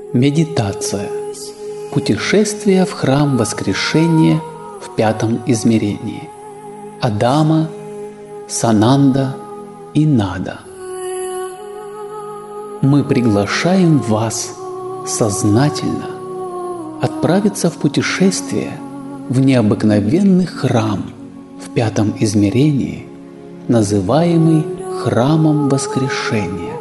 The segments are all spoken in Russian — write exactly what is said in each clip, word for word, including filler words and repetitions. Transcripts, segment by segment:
Медитация. Путешествие в храм воскрешения в пятом измерении. Адама, Сананда и Нада. Мы приглашаем вас сознательно отправиться в путешествие в необыкновенный храм в пятом измерении, называемый Храмом Воскрешения.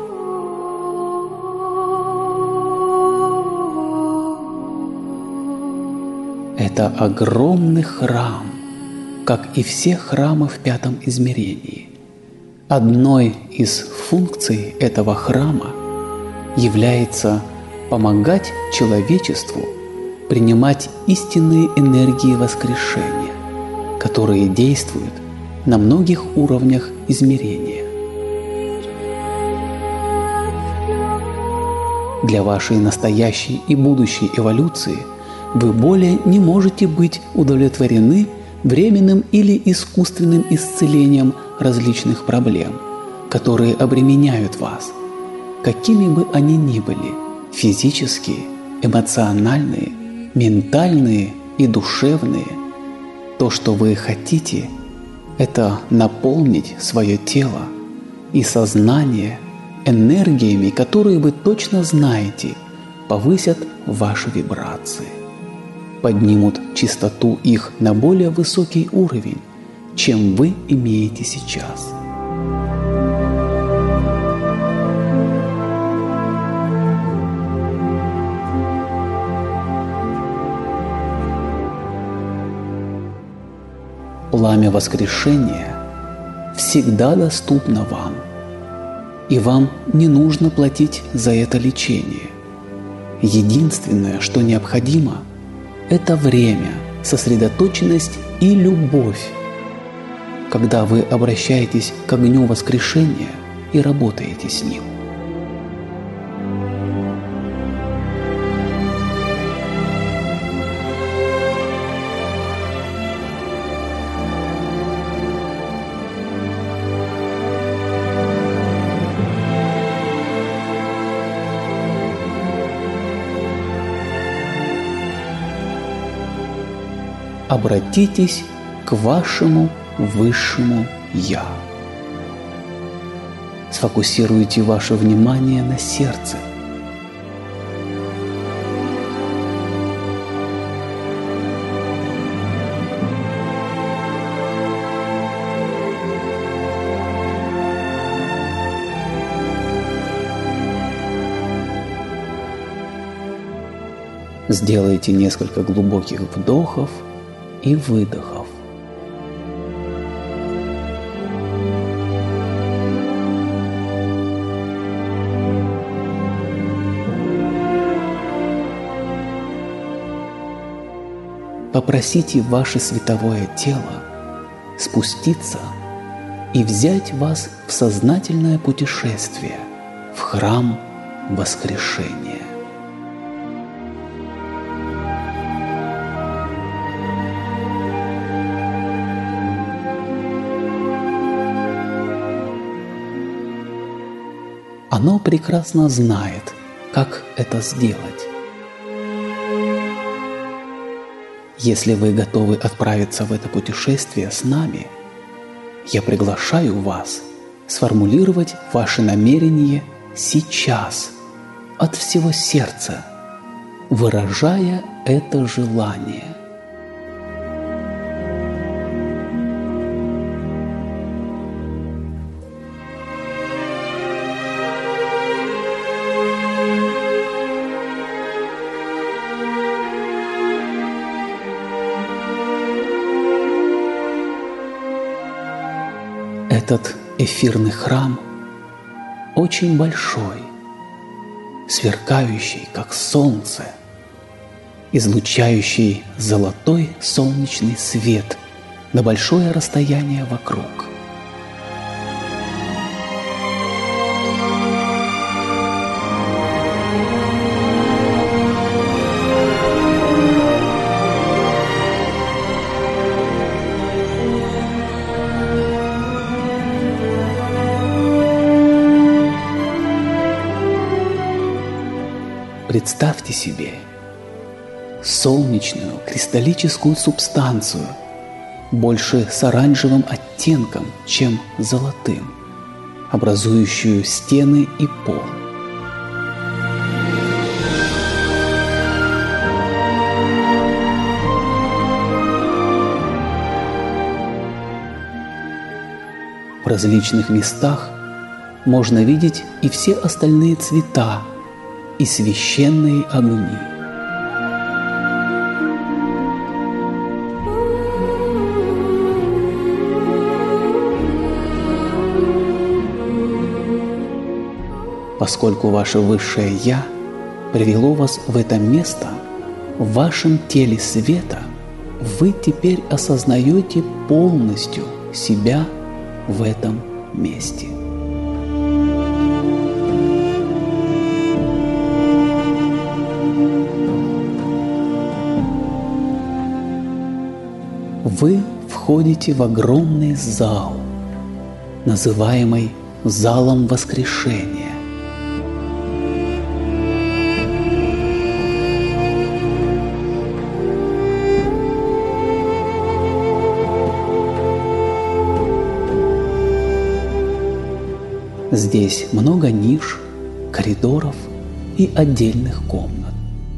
Это огромный храм, как и все храмы в пятом измерении. Одной из функций этого храма является помогать человечеству принимать истинные энергии воскрешения, которые действуют на многих уровнях измерения. Для вашей настоящей и будущей эволюции вы более не можете быть удовлетворены временным или искусственным исцелением различных проблем, которые обременяют вас, какими бы они ни были – физические, эмоциональные, ментальные и душевные. То, что вы хотите – это наполнить свое тело и сознание энергиями, которые вы точно знаете, повысят ваши вибрации, поднимут частоту их на более высокий уровень, чем вы имеете сейчас. Пламя воскрешения всегда доступно вам, и вам не нужно платить за это лечение. Единственное, что необходимо – это время, сосредоточенность и любовь, когда вы обращаетесь к огню воскрешения и работаете с ним. Обратитесь к вашему высшему Я. Сфокусируйте ваше внимание на сердце. Сделайте несколько глубоких вдохов и выдохов. Попросите ваше световое тело спуститься и взять вас в сознательное путешествие в храм воскрешения. Оно прекрасно знает, как это сделать. Если вы готовы отправиться в это путешествие с нами, я приглашаю вас сформулировать ваше намерение сейчас, от всего сердца, выражая это желание. Этот эфирный храм очень большой, сверкающий, как солнце, излучающий золотой солнечный свет на большое расстояние вокруг. Представьте себе солнечную кристаллическую субстанцию, больше с оранжевым оттенком, чем золотым, образующую стены и пол. В различных местах можно видеть и все остальные цвета, и священные огни. Поскольку ваше Высшее Я привело вас в это место, в вашем теле света, вы теперь осознаете полностью себя в этом месте. Вы входите в огромный зал, называемый Залом Воскрешения. Здесь много ниш, коридоров и отдельных комнат.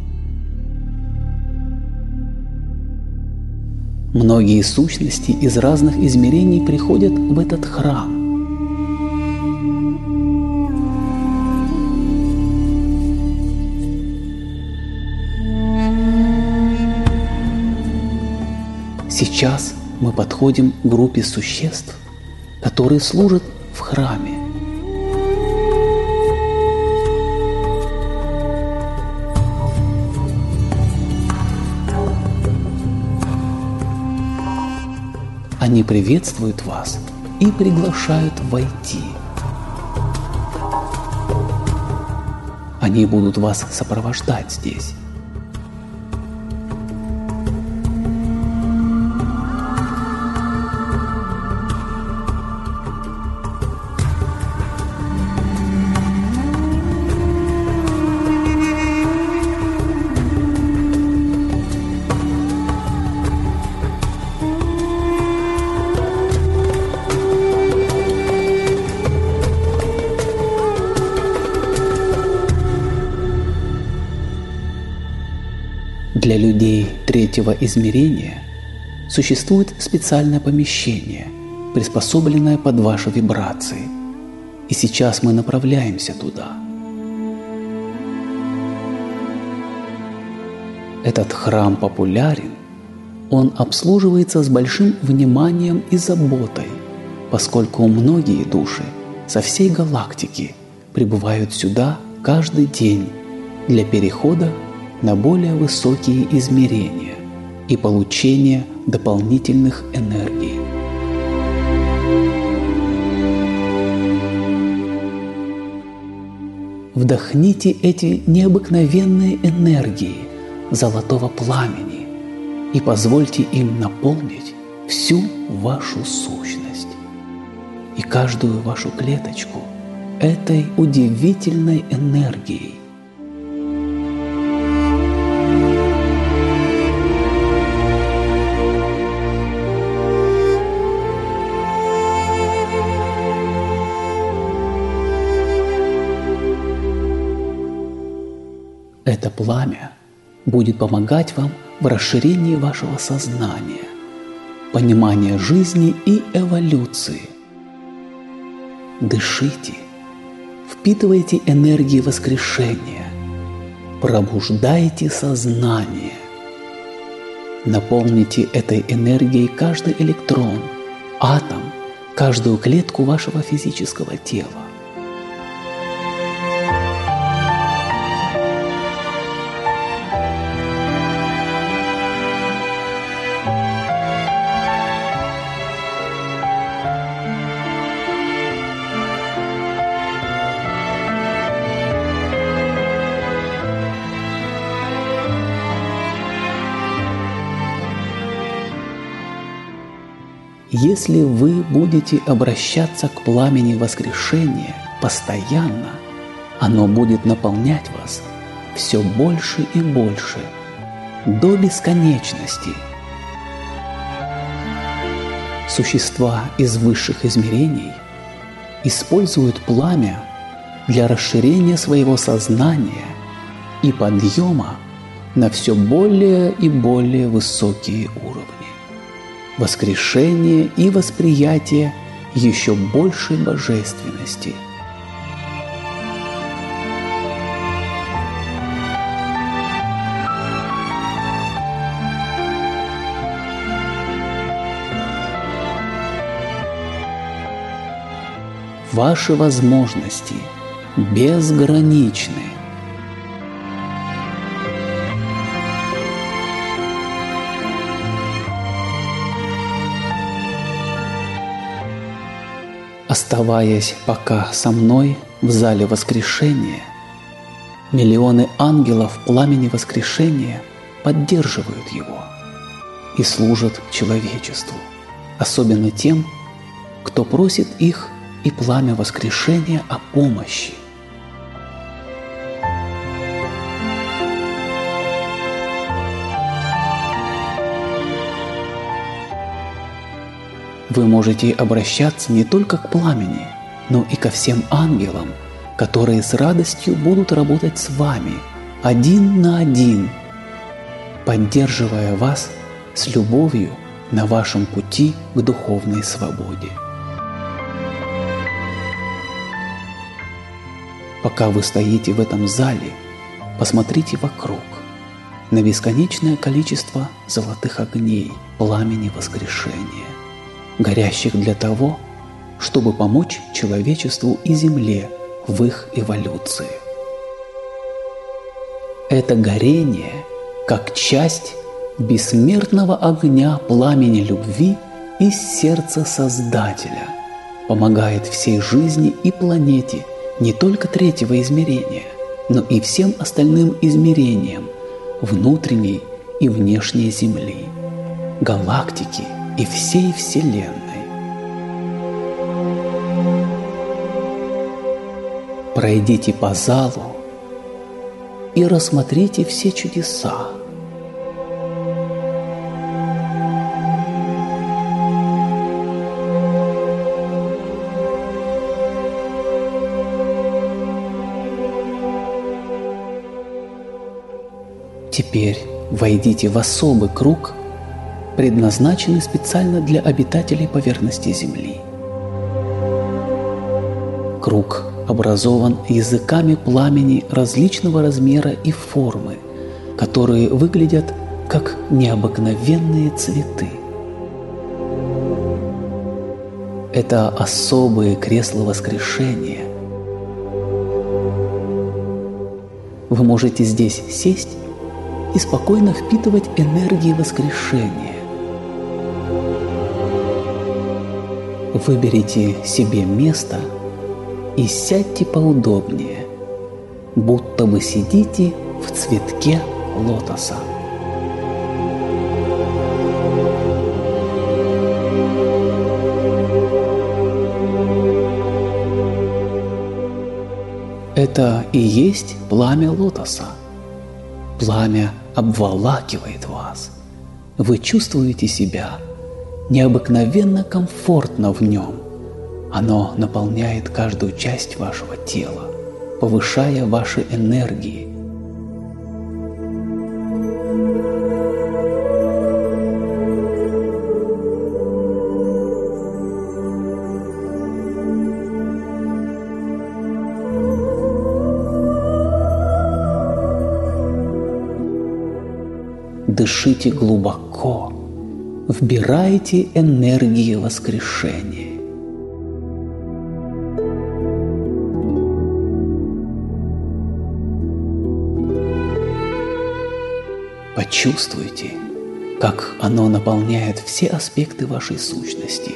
Многие сущности из разных измерений приходят в этот храм. Сейчас мы подходим к группе существ, которые служат в храме. Они приветствуют вас и приглашают войти. Они будут вас сопровождать здесь. Для людей третьего измерения существует специальное помещение, приспособленное под ваши вибрации. И сейчас мы направляемся туда. Этот храм популярен, он обслуживается с большим вниманием и заботой, поскольку многие души со всей галактики прибывают сюда каждый день для перехода на более высокие измерения и получения дополнительных энергий. Вдохните эти необыкновенные энергии золотого пламени и позвольте им наполнить всю вашу сущность и каждую вашу клеточку этой удивительной энергией. Это пламя будет помогать вам в расширении вашего сознания, понимания жизни и эволюции. Дышите, впитывайте энергии воскрешения, пробуждайте сознание. Наполните этой энергией каждый электрон, атом, каждую клетку вашего физического тела. Если вы будете обращаться к пламени воскрешения постоянно, оно будет наполнять вас все больше и больше, до бесконечности. Существа из высших измерений используют пламя для расширения своего сознания и подъема на все более и более высокие уровни, воскрешение и восприятие еще большей божественности. Ваши возможности безграничны. Оставаясь пока со мной в зале воскрешения, миллионы ангелов пламени воскрешения поддерживают его и служат человечеству, особенно тем, кто просит их и пламя воскрешения о помощи. Вы можете обращаться не только к пламени, но и ко всем ангелам, которые с радостью будут работать с вами, один на один, поддерживая вас с любовью на вашем пути к духовной свободе. Пока вы стоите в этом зале, посмотрите вокруг на бесконечное количество золотых огней пламени воскрешения, горящих для того, чтобы помочь человечеству и Земле в их эволюции. Это горение, как часть бессмертного огня пламени любви из сердца Создателя, помогает всей жизни и планете не только третьего измерения, но и всем остальным измерениям внутренней и внешней Земли, галактики и всей Вселенной. Пройдите по залу и рассмотрите все чудеса. Теперь войдите в особый круг, предназначенный специально для обитателей поверхности Земли. Круг образован языками пламени различного размера и формы, которые выглядят как необыкновенные цветы. Это особые кресла воскрешения. Вы можете здесь сесть и спокойно впитывать энергии воскрешения. Выберите себе место и сядьте поудобнее, будто вы сидите в цветке лотоса. Это и есть пламя лотоса. Пламя обволакивает вас. Вы чувствуете себя необыкновенно комфортно в нем. Оно наполняет каждую часть вашего тела, повышая ваши энергии. Дышите глубоко, вбирайте энергии воскрешения. Почувствуйте, как оно наполняет все аспекты вашей сущности.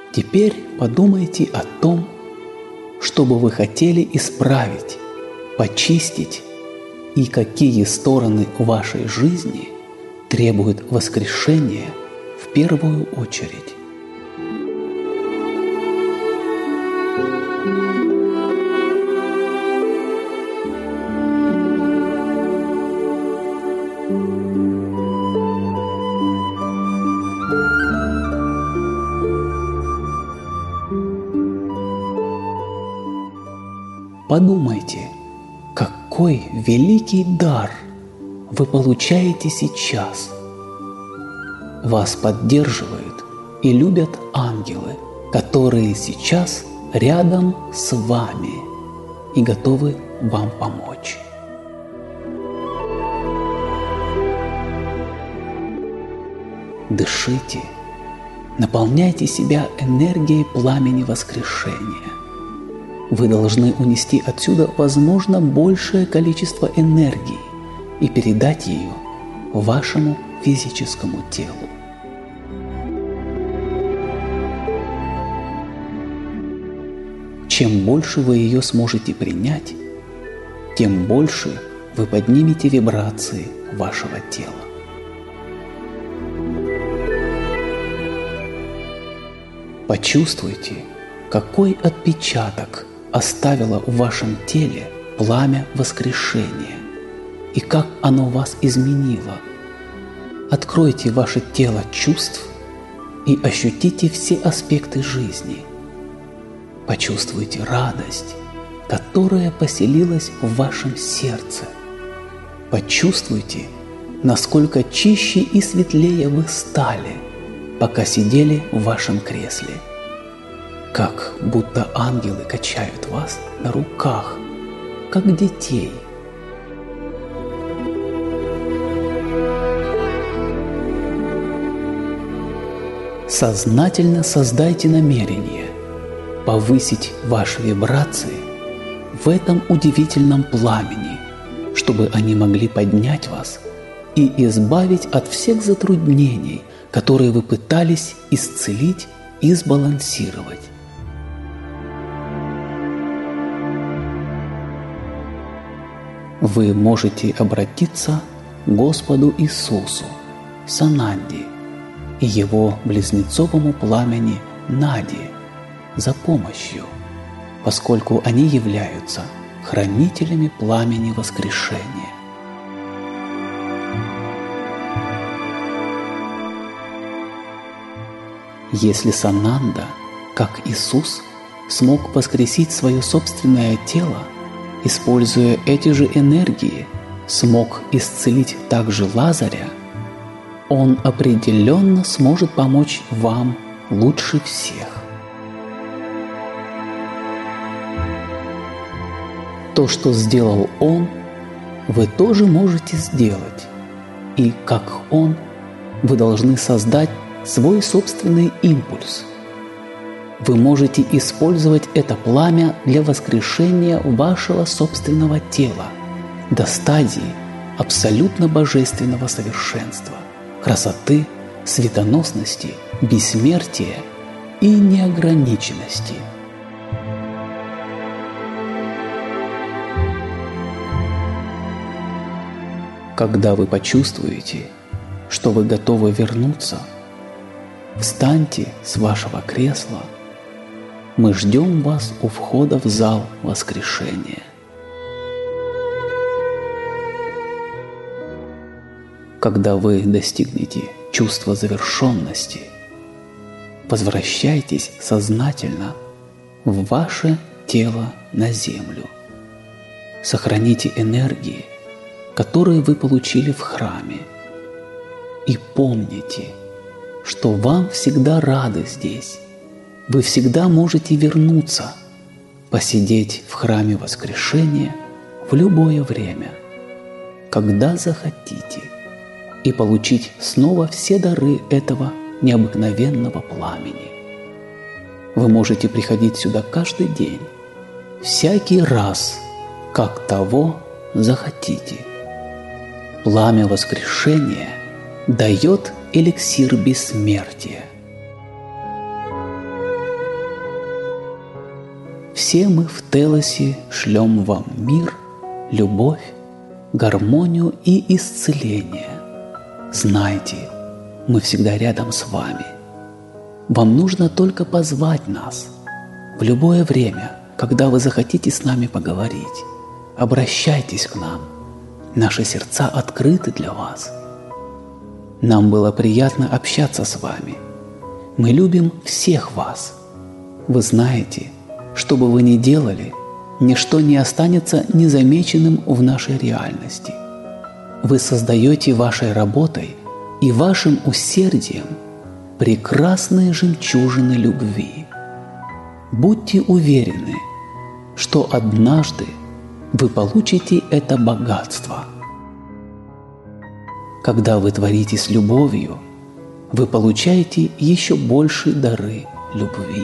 Теперь подумайте о том, что бы вы хотели исправить, почистить и какие стороны вашей жизни требуют воскрешения в первую очередь. Подумайте, какой великий дар вы получаете сейчас. Вас поддерживают и любят ангелы, которые сейчас рядом с вами и готовы вам помочь. Дышите, наполняйте себя энергией пламени воскрешения. Вы должны унести отсюда, возможно, большее количество энергии и передать ее вашему физическому телу. Чем больше вы ее сможете принять, тем больше вы поднимете вибрации вашего тела. Почувствуйте, какой отпечаток оставило в вашем теле пламя воскрешения и как оно вас изменило. Откройте ваше тело чувств и ощутите все аспекты жизни. Почувствуйте радость, которая поселилась в вашем сердце. Почувствуйте, насколько чище и светлее вы стали, пока сидели в вашем кресле. Как будто ангелы качают вас на руках, как детей. Сознательно создайте намерение повысить ваши вибрации в этом удивительном пламени, чтобы они могли поднять вас и избавить от всех затруднений, которые вы пытались исцелить и сбалансировать. Вы можете обратиться к Господу Иисусу, Сананди и Его близнецовому пламени Нади за помощью, поскольку они являются хранителями пламени воскрешения. Если Сананда, как Иисус, смог воскресить свое собственное тело, используя эти же энергии, смог исцелить также Лазаря, он определенно сможет помочь вам лучше всех. То, что сделал он, вы тоже можете сделать. И как он, вы должны создать свой собственный импульс. Вы можете использовать это пламя для воскрешения вашего собственного тела до стадии абсолютно божественного совершенства, красоты, светоносности, бессмертия и неограниченности. Когда вы почувствуете, что вы готовы вернуться, встаньте с вашего кресла. Мы ждем вас у входа в зал воскрешения. Когда вы достигнете чувства завершенности, возвращайтесь сознательно в ваше тело на землю. Сохраните энергии, которые вы получили в храме, и помните, что вам всегда рады здесь. Вы всегда можете вернуться, посидеть в храме воскрешения в любое время, когда захотите, и получить снова все дары этого необыкновенного пламени. Вы можете приходить сюда каждый день, всякий раз, как того захотите. Пламя воскрешения дает эликсир бессмертия. все мы в Телосе шлем вам мир, любовь, гармонию и исцеление. Знайте, мы всегда рядом с вами. Вам нужно только позвать нас. В любое время, когда вы захотите с нами поговорить, обращайтесь к нам. Наши сердца открыты для вас. Нам было приятно общаться с вами. Мы любим всех вас. Вы знаете, что бы вы ни делали, ничто не останется незамеченным в нашей реальности. Вы создаете вашей работой и вашим усердием прекрасные жемчужины любви. Будьте уверены, что однажды вы получите это богатство. Когда вы творите с любовью, вы получаете еще большие дары любви.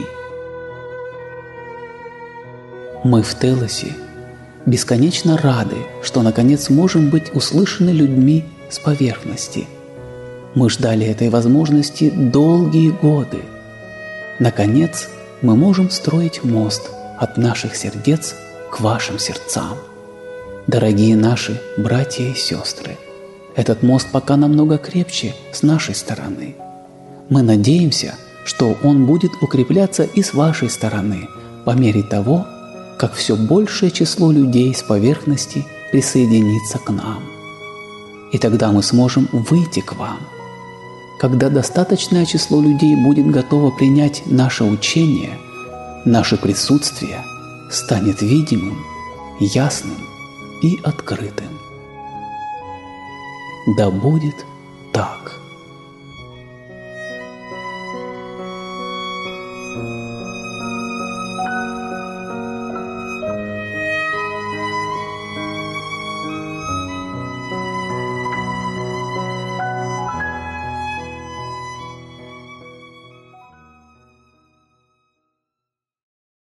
Мы в Телосе бесконечно рады, что наконец можем быть услышаны людьми с поверхности. Мы ждали этой возможности долгие годы. Наконец, мы можем строить мост от наших сердец к вашим сердцам. Дорогие наши братья и сестры, этот мост пока намного крепче с нашей стороны. Мы надеемся, что он будет укрепляться и с вашей стороны по мере того, как все большее число людей с поверхности присоединится к нам. И тогда мы сможем выйти к вам. Когда достаточное число людей будет готово принять наше учение, наше присутствие станет видимым, ясным и открытым. Да будет так.